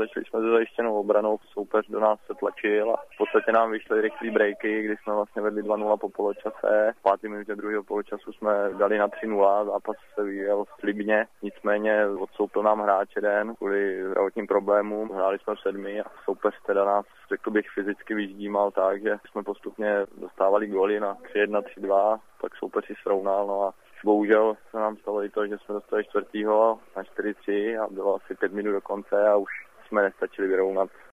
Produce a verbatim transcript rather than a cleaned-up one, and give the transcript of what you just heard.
začali jsme se zajištěnou obranou, soupeř do nás se tlačil a v podstatě nám vyšly rychlý breaky, kdy jsme vlastně vedli dva nula po poločase. V páté minutě druhého poločasu jsme dali na tři nula, zápas se vyvíjel slibně, nicméně odstoupil nám hráč jeden kvůli zdravotním problémům. Hráli jsme v sedmi a soupeř teda nás, řekl bych, fyzicky vyždímal tak, že jsme postupně dostávali góly na tři jedna, tři dva, pak soupeř si srovnal, no a bohužel se nám stalo i to, že jsme dostali čtvrtýho na čtyři tři a bylo asi pět minut do konce a už jsme nestačili vyrovnat.